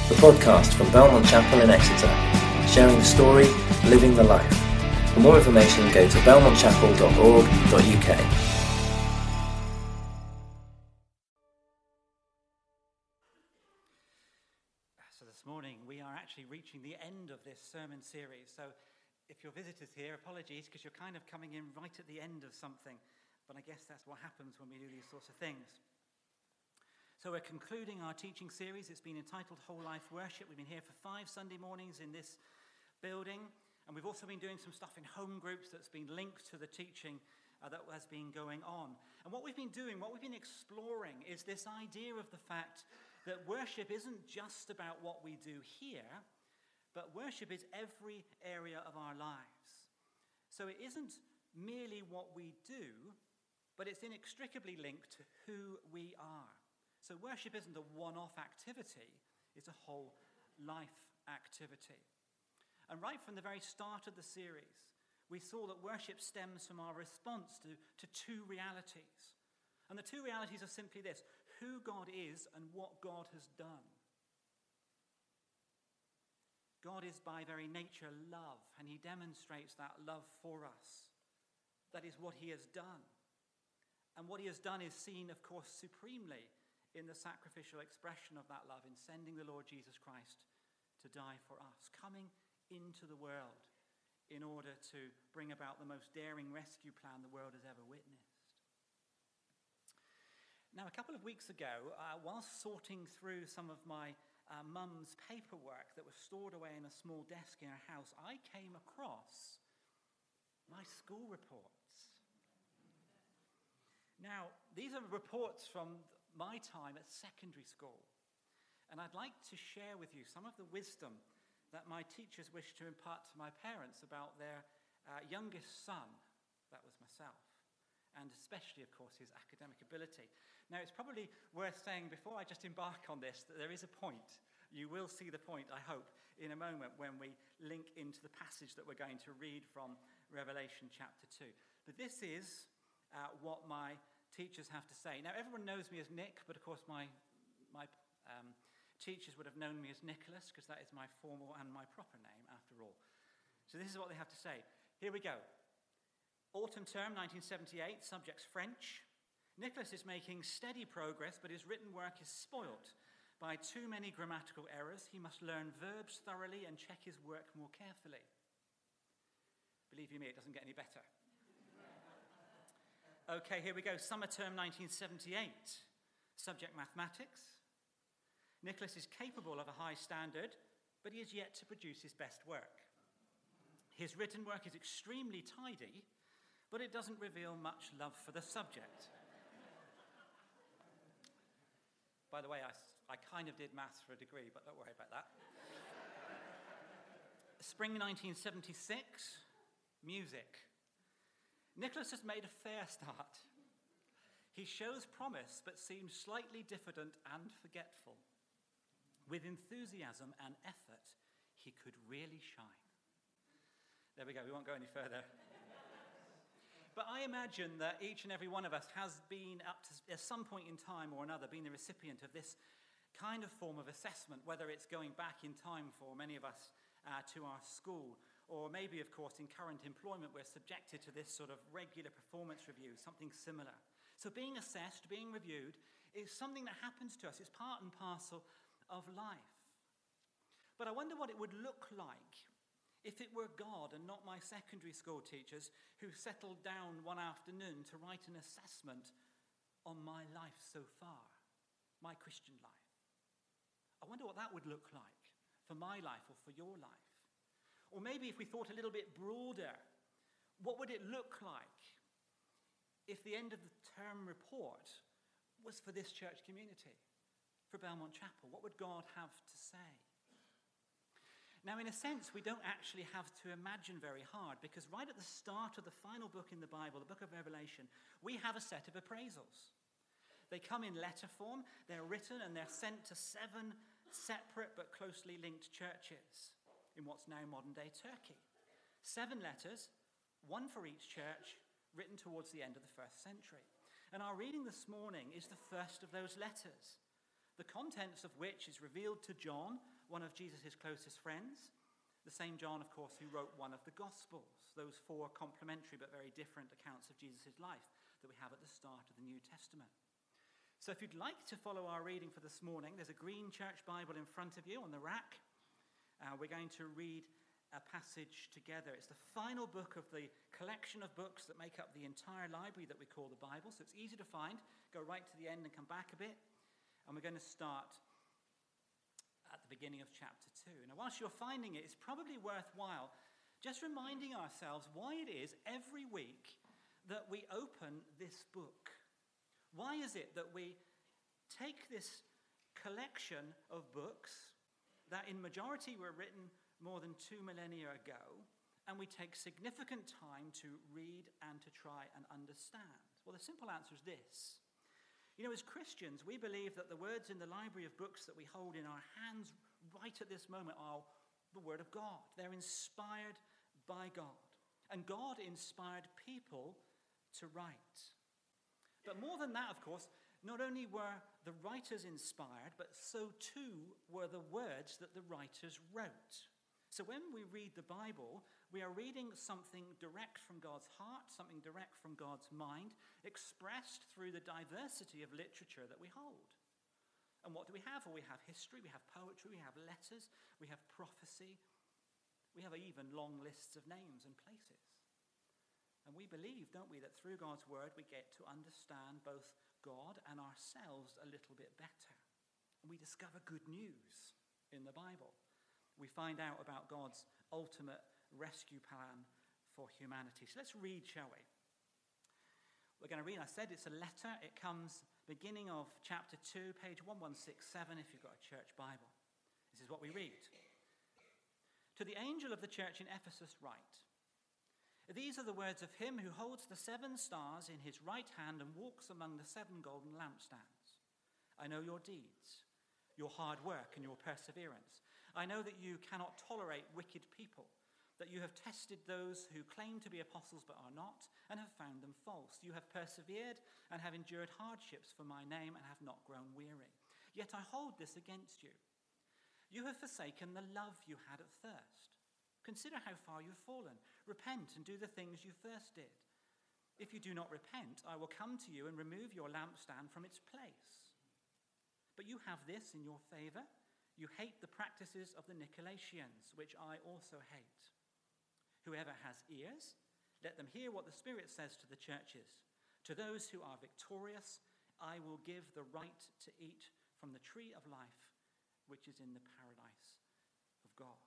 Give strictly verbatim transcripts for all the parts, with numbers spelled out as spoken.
the podcast from Belmont Chapel in Exeter, sharing the story, living the life. For more information, go to belmont chapel dot org dot u k. So this morning we are actually reaching the end of this sermon series. So if you're visitors here, apologies, because you're kind of coming in right at the end of something. But I guess that's what happens when we do these sorts of things. So we're concluding our teaching series. It's been entitled Whole Life Worship. We've been here for five Sunday mornings in this building. And we've also been doing some stuff in home groups that's been linked to the teaching uh, that has been going on. And what we've been doing, what we've been exploring is this idea of the fact that worship isn't just about what we do here, but worship is every area of our lives. So it isn't merely what we do, but it's inextricably linked to who we are. So worship isn't a one-off activity, it's a whole life activity. And right from the very start of the series, we saw that worship stems from our response to, to two realities. And the two realities are simply this: who God is and what God has done. God is by very nature love, and he demonstrates that love for us. That is what he has done. And what he has done is seen, of course, supremely in the sacrificial expression of that love, in sending the Lord Jesus Christ to die for us, coming into the world in order to bring about the most daring rescue plan the world has ever witnessed. Now, a couple of weeks ago, uh, whilst sorting through some of my uh, mum's paperwork that was stored away in a small desk in her house, I came across my school reports. Now, these are reports from my time at secondary school. And I'd like to share with you some of the wisdom that my teachers wished to impart to my parents about their uh, youngest son, that was myself, and especially, of course, his academic ability. Now, it's probably worth saying before I just embark on this that there is a point. You will see the point, I hope, in a moment when we link into the passage that we're going to read from Revelation chapter two. But this is uh, what my teachers have to say. Now, everyone knows me as Nick, but of course my my um, teachers would have known me as Nicholas, because that is my formal and my proper name, after all. So this is what they have to say. Here we go. Autumn term nineteen seventy-eight, subject's French. Nicholas is making steady progress, but his written work is spoilt by too many grammatical errors. He must learn verbs thoroughly and check his work more carefully. Believe you me, it doesn't get any better. Okay, here we go. Summer term nineteen seventy-eight. Subject mathematics. Nicholas is capable of a high standard, but he is yet to produce his best work. His written work is extremely tidy, but it doesn't reveal much love for the subject. By the way, I, I kind of did maths for a degree, but don't worry about that. Spring nineteen seventy-six. Music. Nicholas has made a fair start. He shows promise, but seems slightly diffident and forgetful. With enthusiasm and effort, he could really shine. There we go, we won't go any further. But I imagine that each and every one of us has been, up to at some point in time or another, been the recipient of this kind of form of assessment, whether it's going back in time for many of us uh, to our school, or maybe, of course, in current employment, we're subjected to this sort of regular performance review, something similar. So being assessed, being reviewed, is something that happens to us. It's part and parcel of life. But I wonder what it would look like if it were God and not my secondary school teachers who settled down one afternoon to write an assessment on my life so far, my Christian life. I wonder what that would look like for my life or for your life. Or maybe if we thought a little bit broader, what would it look like if the end of the term report was for this church community, for Belmont Chapel? What would God have to say? Now, in a sense, we don't actually have to imagine very hard, because right at the start of the final book in the Bible, the book of Revelation, we have a set of appraisals. They come in letter form, they're written, and they're sent to seven separate but closely linked churches in what's now modern-day Turkey. Seven letters, one for each church, written towards the end of the first century. And our reading this morning is the first of those letters. the contents of which is revealed to John, one of Jesus' closest friends, the same John, of course, who wrote one of the Gospels, those four complementary but very different accounts of Jesus' life that we have at the start of the New Testament. So if you'd like to follow our reading for this morning, there's a green church Bible in front of you on the rack. Uh, we're going to read a passage together. It's the final book of the collection of books that make up the entire library that we call the Bible, so it's easy to find. Go right to the end and come back a bit. And we're going to start at the beginning of chapter two. Now, whilst you're finding it, it's probably worthwhile just reminding ourselves why it is every week that we open this book. Why is it that we take this collection of books that in majority were written more than two millennia ago, and we take significant time to read and to try and understand? Well, the simple answer is this. You know, as Christians, we believe that the words in the library of books that we hold in our hands right at this moment are the Word of God. They're inspired by God. And God inspired people to write. But more than that, of course, not only were the writers inspired, but so too were the words that the writers wrote. So when we read the Bible, we are reading something direct from God's heart, something direct from God's mind, expressed through the diversity of literature that we hold. And what do we have? Well, we have history, we have poetry, we have letters, we have prophecy, we have even long lists of names and places. And we believe, don't we, that through God's word we get to understand both God and ourselves a little bit better. And we discover good news in the Bible. We find out about God's ultimate rescue plan for humanity. So let's read, shall we? We're going to read, I said it's a letter. It comes beginning of chapter two, page eleven sixty-seven, if you've got a church Bible. This is what we read. To the angel of the church in Ephesus write, these are the words of him who holds the seven stars in his right hand and walks among the seven golden lampstands. I know your deeds, your hard work and your perseverance. I know that you cannot tolerate wicked people, that you have tested those who claim to be apostles but are not, and have found them false. You have persevered and have endured hardships for my name and have not grown weary. Yet I hold this against you. You have forsaken the love you had at first. Consider how far you've fallen. Repent and do the things you first did. If you do not repent, I will come to you and remove your lampstand from its place. But you have this in your favor. You hate the practices of the Nicolaitans, which I also hate. Whoever has ears, let them hear what the Spirit says to the churches. To those who are victorious, I will give the right to eat from the tree of life, which is in the paradise of God.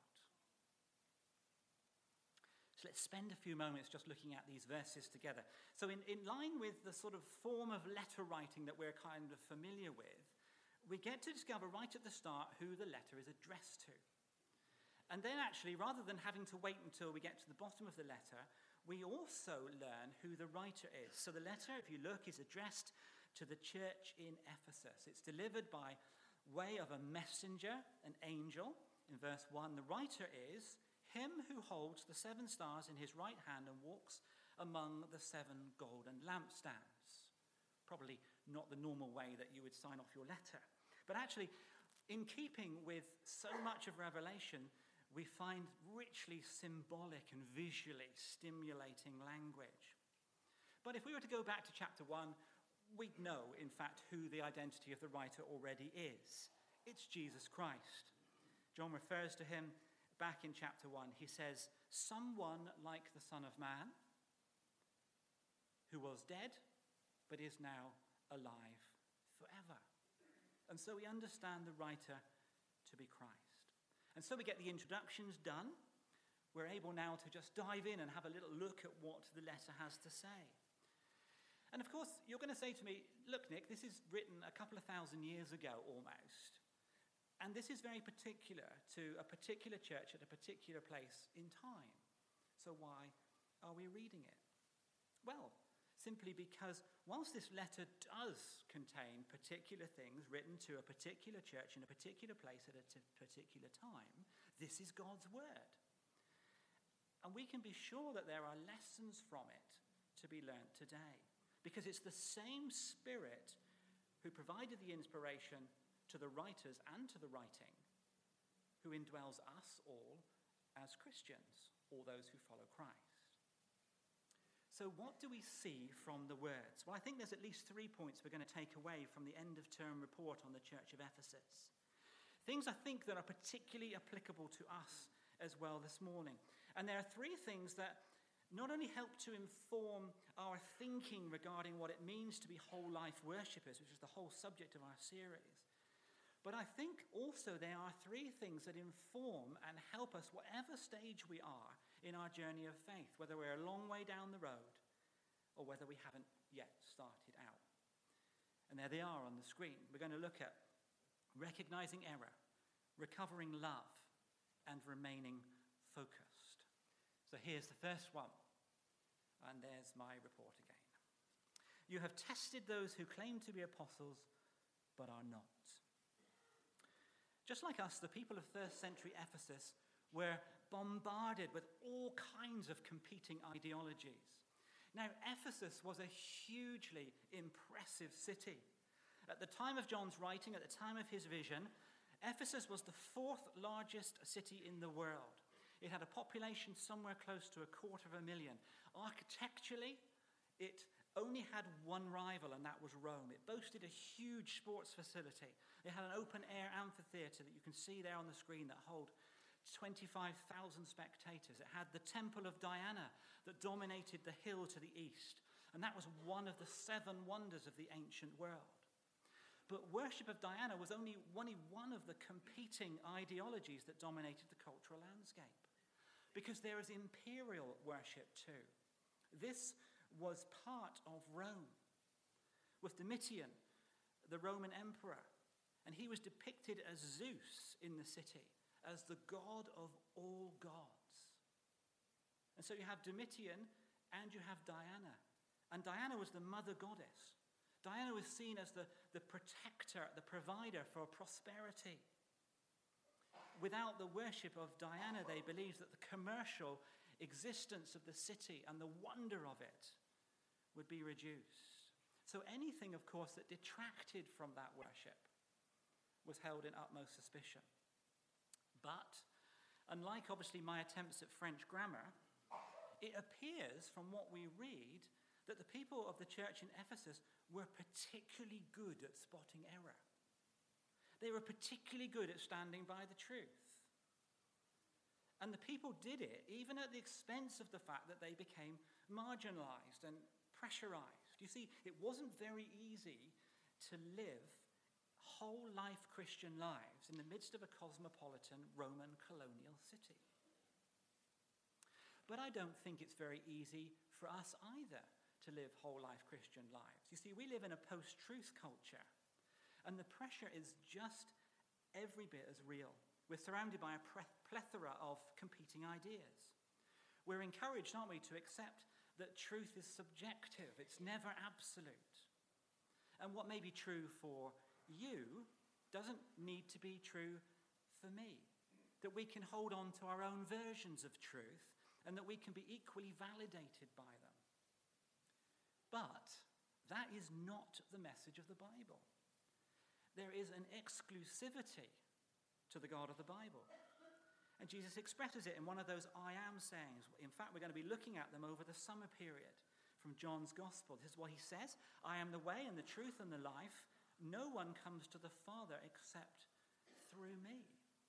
So let's spend a few moments just looking at these verses together. So in, in line with the sort of form of letter writing that we're kind of familiar with, we get to discover right at the start who the letter is addressed to. And then actually, rather than having to wait until we get to the bottom of the letter, we also learn who the writer is. So the letter, if you look, is addressed to the church in Ephesus. It's delivered by way of a messenger, an angel. In verse one, the writer is him who holds the seven stars in his right hand and walks among the seven golden lampstands. Probably not the normal way that you would sign off your letter. But actually, in keeping with so much of Revelation, we find richly symbolic and visually stimulating language. But if we were to go back to chapter one, we'd know, in fact, who the identity of the writer already is. It's Jesus Christ. John refers to him back in chapter one. He says, someone like the Son of Man, who was dead, but is now alive forever. And so we understand the writer to be Christ. And so we get the introductions done. We're able now to just dive in and have a little look at what the letter has to say. And of course, you're going to say to me, look, Nick, this is written a couple of thousand years ago almost. And this is very particular to a particular church at a particular place in time. So why are we reading it? Well, simply because whilst this letter does contain particular things written to a particular church in a particular place at a t- particular time, this is God's word. And we can be sure that there are lessons from it to be learnt today, because it's the same Spirit who provided the inspiration to the writers and to the writing, who indwells us all as Christians, all those who follow Christ. So what do we see from the words? Well, I think there's at least three points we're going to take away from the end-of-term report on the Church of Ephesus. Things I think that are particularly applicable to us as well this morning. And there are three things that not only help to inform our thinking regarding what it means to be whole life worshippers, which is the whole subject of our series, but I think also there are three things that inform and help us whatever stage we are in our journey of faith, whether we're a long way down the road or whether we haven't yet started out. And there they are on the screen. We're going to look at recognizing error, recovering love, and remaining focused. So here's the first one, and there's my report again. You have tested those who claim to be apostles, but are not. Just like us, the people of first century Ephesus were bombarded with all kinds of competing ideologies. Now, Ephesus was a hugely impressive city. At the time of John's writing, at the time of his vision, Ephesus was the fourth largest city in the world. It had a population somewhere close to a quarter of a million. Architecturally, it only had one rival, and that was Rome. It boasted a huge sports facility. It had an open-air amphitheater that you can see there on the screen that hold twenty-five thousand spectators. It had the Temple of Diana that dominated the hill to the east, and that was one of the seven wonders of the ancient world. But worship of Diana was only only one of the competing ideologies that dominated the cultural landscape, because there is imperial worship too. This was part of Rome, with Domitian, the Roman emperor, and he was depicted as Zeus in the city, as the god of all gods. And so you have Domitian and you have Diana, and Diana was the mother goddess. Diana was seen as the, the protector, the provider for prosperity. Without the worship of Diana, they believed that the commercial existence of the city and the wonder of it would be reduced. So anything, of course, that detracted from that worship was held in utmost suspicion. But, unlike obviously my attempts at French grammar, it appears from what we read that the people of the church in Ephesus were particularly good at spotting error. They were particularly good at standing by the truth. And the people did it even at the expense of the fact that they became marginalized and pressurized. You see, it wasn't very easy to live whole life Christian lives in the midst of a cosmopolitan Roman colonial city. But I don't think it's very easy for us either to live whole life Christian lives. You see, we live in a post-truth culture, and the pressure is just every bit as real. We're surrounded by a plethora of competing ideas. We're encouraged, aren't we, to accept that truth is subjective. It's never absolute. And what may be true for you doesn't need to be true for me. That we can hold on to our own versions of truth and that we can be equally validated by them. But that is not the message of the Bible. There is an exclusivity to the God of the Bible. And Jesus expresses it in one of those I am sayings. In fact, we're going to be looking at them over the summer period from John's Gospel. This is what he says: I am the way and the truth and the life. No one comes to the Father except through me.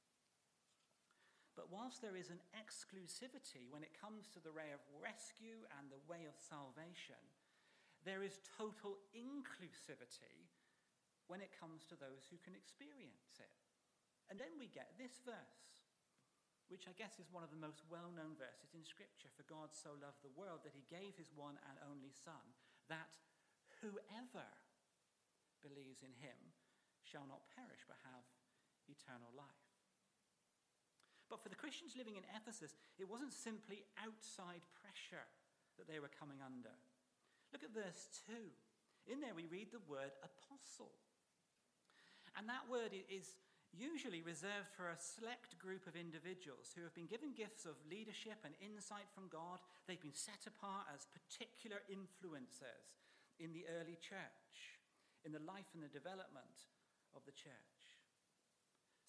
But whilst there is an exclusivity when it comes to the way of rescue and the way of salvation, there is total inclusivity when it comes to those who can experience it. And then we get this verse, which I guess is one of the most well-known verses in Scripture. For God so loved the world that he gave his one and only Son, that whoever believes in him shall not perish but have eternal life. But for the Christians living in Ephesus, it wasn't simply outside pressure that they were coming under. Look at verse two. In there we read the word apostle. And that word is usually reserved for a select group of individuals who have been given gifts of leadership and insight from God. They've been set apart as particular influencers in the early church, in the life and the development of the church.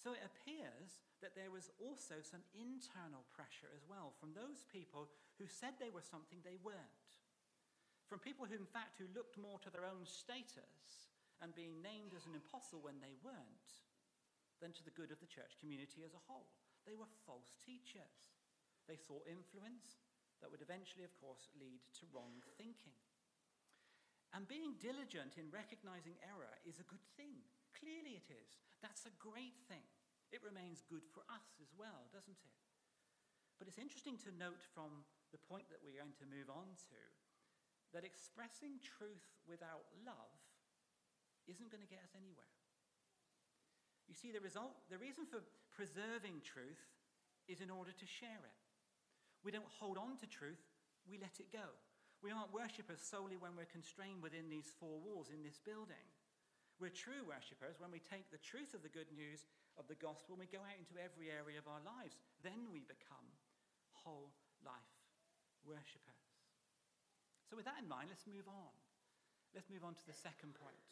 So it appears that there was also some internal pressure as well from those people who said they were something they weren't. From people who, in fact, who looked more to their own status and being named as an apostle when they weren't, than to the good of the church community as a whole. They were false teachers. They sought influence that would eventually, of course, lead to wrong thinking. And being diligent in recognizing error is a good thing. Clearly it is. That's a great thing. It remains good for us as well, doesn't it? But it's interesting to note from the point that we're going to move on to that expressing truth without love isn't going to get us anywhere. You see, the result, the reason for preserving truth is in order to share it. We don't hold on to truth, we let it go. We aren't worshippers solely when we're constrained within these four walls in this building. We're true worshippers when we take the truth of the good news of the gospel and we go out into every area of our lives. Then we become whole life worshippers. So with that in mind, let's move on. Let's move on to the second point.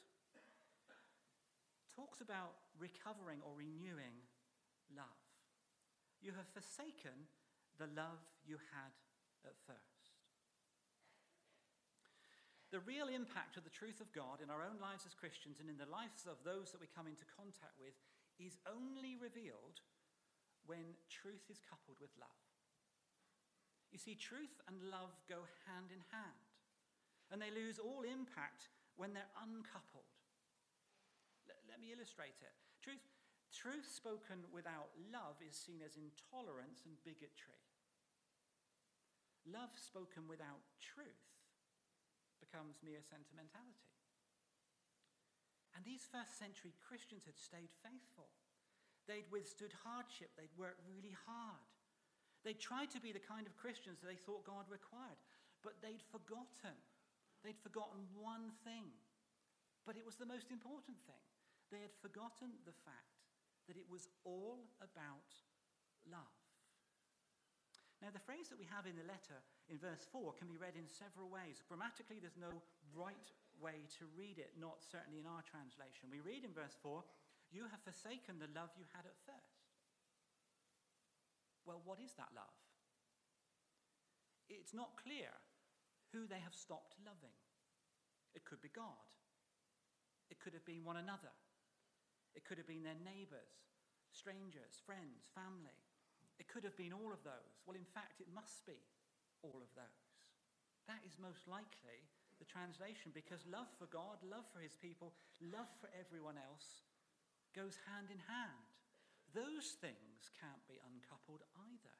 Talks about recovering or renewing love. You have forsaken the love you had at first. The real impact of the truth of God in our own lives as Christians and in the lives of those that we come into contact with is only revealed when truth is coupled with love. You see, truth and love go hand in hand, and they lose all impact when they're uncoupled. Let me illustrate it. Truth, truth spoken without love is seen as intolerance and bigotry. Love spoken without truth becomes mere sentimentality. And these first century Christians had stayed faithful. They'd withstood hardship. They'd worked really hard. They'd tried to be the kind of Christians that they thought God required. But they'd forgotten. They'd forgotten one thing. But it was the most important thing. They had forgotten the fact that it was all about love. Now, the phrase that we have in the letter in verse four can be read in several ways. Grammatically, there's no right way to read it, not certainly in our translation. We read in verse four, "You have forsaken the love you had at first." Well, what is that love? It's not clear who they have stopped loving. It could be God. It could have been one another. It could have been their neighbours, strangers, friends, family. It could have been all of those. Well, in fact, it must be all of those. That is most likely the translation, because love for God, love for his people, love for everyone else goes hand in hand. Those things can't be uncoupled either.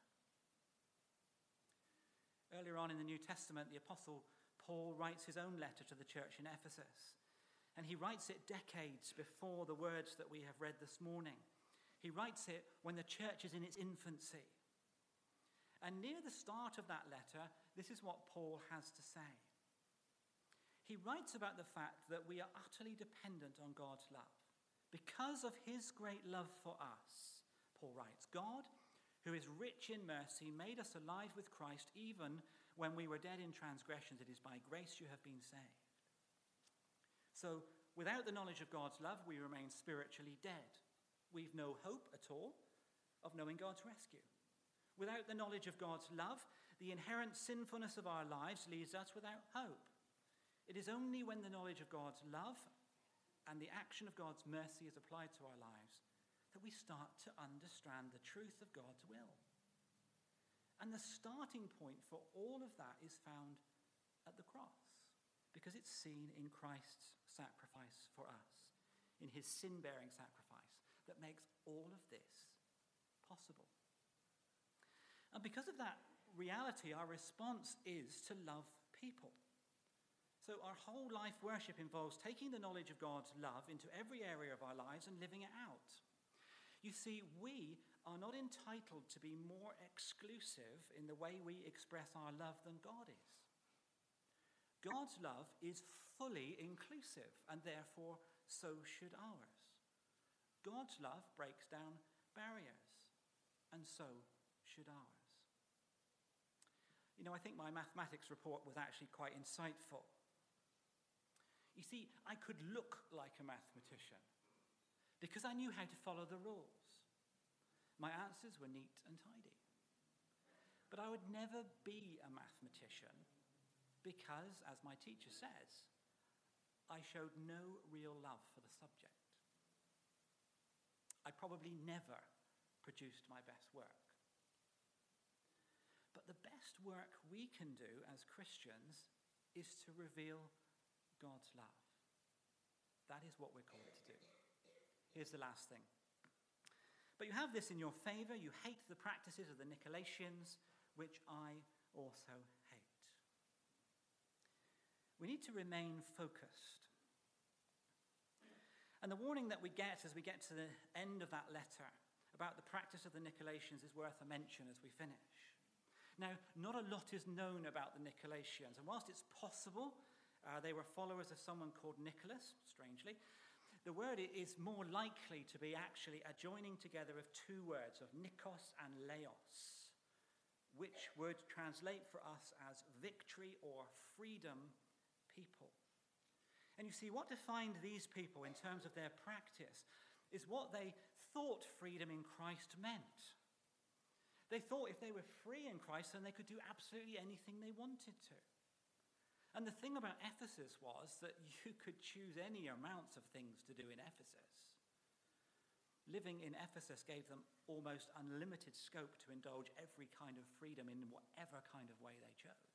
Earlier on in the New Testament, the Apostle Paul writes his own letter to the church in Ephesus. And he writes it decades before the words that we have read this morning. He writes it when the church is in its infancy. And near the start of that letter, this is what Paul has to say. He writes about the fact that we are utterly dependent on God's love. Because of his great love for us, Paul writes, God, who is rich in mercy, made us alive with Christ even when we were dead in transgressions. It is by grace you have been saved. So, without the knowledge of God's love, we remain spiritually dead. We've no hope at all of knowing God's rescue. Without the knowledge of God's love, the inherent sinfulness of our lives leaves us without hope. It is only when the knowledge of God's love and the action of God's mercy is applied to our lives that we start to understand the truth of God's will. And the starting point for all of that is found at the cross, because it's seen in Christ's sacrifice for us, in his sin-bearing sacrifice that makes all of this possible. And because of that reality, our response is to love people. So our whole life worship involves taking the knowledge of God's love into every area of our lives and living it out. You see, we are not entitled to be more exclusive in the way we express our love than God is. God's love is fully inclusive, and therefore so should ours. God's love breaks down barriers, and so should ours. You know, I think my mathematics report was actually quite insightful. You see, I could look like a mathematician because I knew how to follow the rules. answers were neat and tidy. But I would never be a mathematician because, as my teacher says, I showed no real love for the subject. I probably never produced my best work. But the best work we can do as Christians is to reveal God's love. That is what we're called to do. Here's the last thing. But you have this in your favor. You hate the practices of the Nicolaitans, which I also hate. We need to remain focused. And the warning that we get as we get to the end of that letter about the practice of the Nicolaitans is worth a mention as we finish. Now, not a lot is known about the Nicolaitans, and whilst it's possible uh, they were followers of someone called Nicholas, strangely, the word is more likely to be actually a joining together of two words, of Nikos and Laos, which would translate for us as victory or freedom people. And you see, what defined these people in terms of their practice is what they thought freedom in Christ meant. They thought if they were free in Christ, then they could do absolutely anything they wanted to. And the thing about Ephesus was that you could choose any amounts of things to do in Ephesus. Living in Ephesus gave them almost unlimited scope to indulge every kind of freedom in whatever kind of way they chose.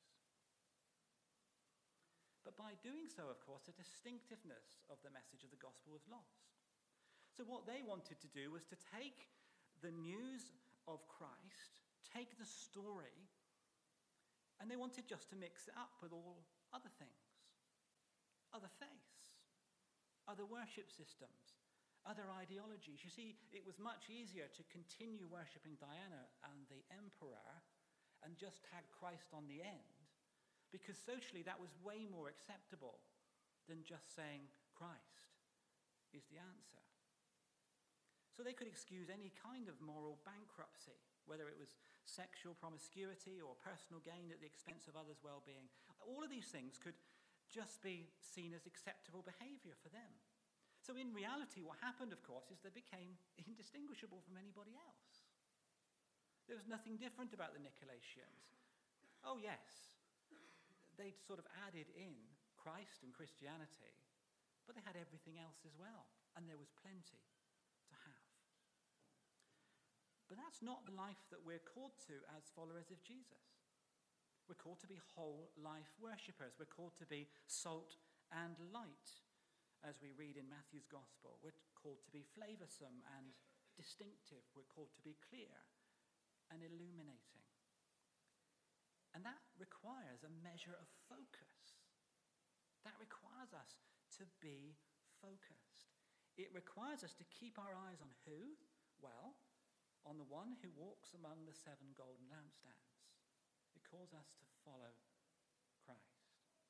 But by doing so, of course, the distinctiveness of the message of the gospel was lost. So what they wanted to do was to take the news of Christ, take the story, and they wanted just to mix it up with all other things, other faiths, other worship systems, other ideologies. You see, it was much easier to continue worshipping Diana and the emperor and just tag Christ on the end, because socially that was way more acceptable than just saying Christ is the answer. So they could excuse any kind of moral bankruptcy, whether it was sexual promiscuity or personal gain at the expense of others' well-being. All of these things could just be seen as acceptable behavior for them. So in reality, what happened, of course, is they became indistinguishable from anybody else. There was nothing different about the Nicolaitans. Oh, yes, they'd sort of added in Christ and Christianity, but they had everything else as well, and there was plenty to have. But that's not the life that we're called to as followers of Jesus. We're called to be whole life worshippers. We're called to be salt and light, as we read in Matthew's gospel. We're called to be flavoursome and distinctive. We're called to be clear and illuminating. And that requires a measure of focus. That requires us to be focused. It requires us to keep our eyes on who? Well, on the one who walks among the seven golden lampstands. It calls us to follow Christ.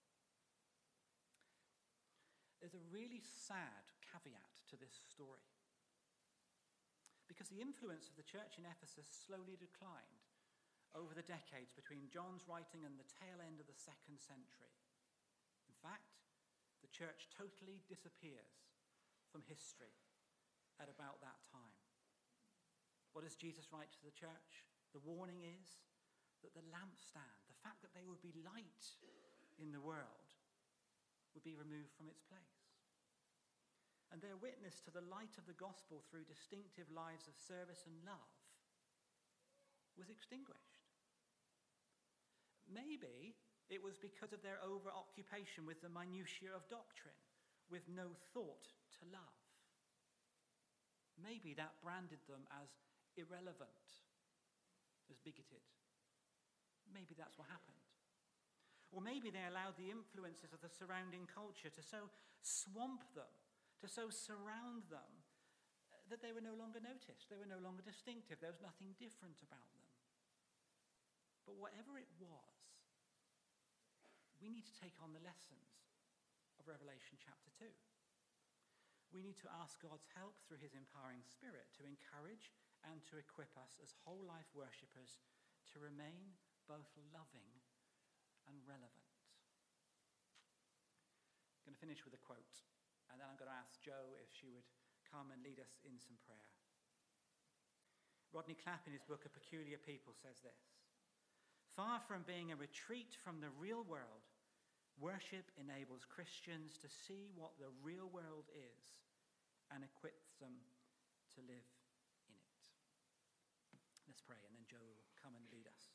There's a really sad caveat to this story, because the influence of the church in Ephesus slowly declined over the decades between John's writing and the tail end of the second century. In fact, the church totally disappears from history at about that time. What does Jesus write to the church? The warning is that the lampstand, the fact that they would be light in the world, would be removed from its place. And their witness to the light of the gospel through distinctive lives of service and love was extinguished. Maybe it was because of their over-occupation with the minutiae of doctrine, with no thought to love. Maybe that branded them as irrelevant, as bigoted. Maybe that's what happened. Or maybe they allowed the influences of the surrounding culture to so swamp them, to so surround them, that they were no longer noticed. They were no longer distinctive. There was nothing different about them. But whatever it was, we need to take on the lessons of Revelation chapter two. We need to ask God's help through his empowering spirit to encourage and to equip us as whole life worshippers to remain both loving and relevant. I'm going to finish with a quote, and then I'm going to ask Jo if she would come and lead us in some prayer. Rodney Clapp, in his book A Peculiar People, says this: "Far from being a retreat from the real world, worship enables Christians to see what the real world is and equips them to live in it." Let's pray, and then Joe will come and lead us.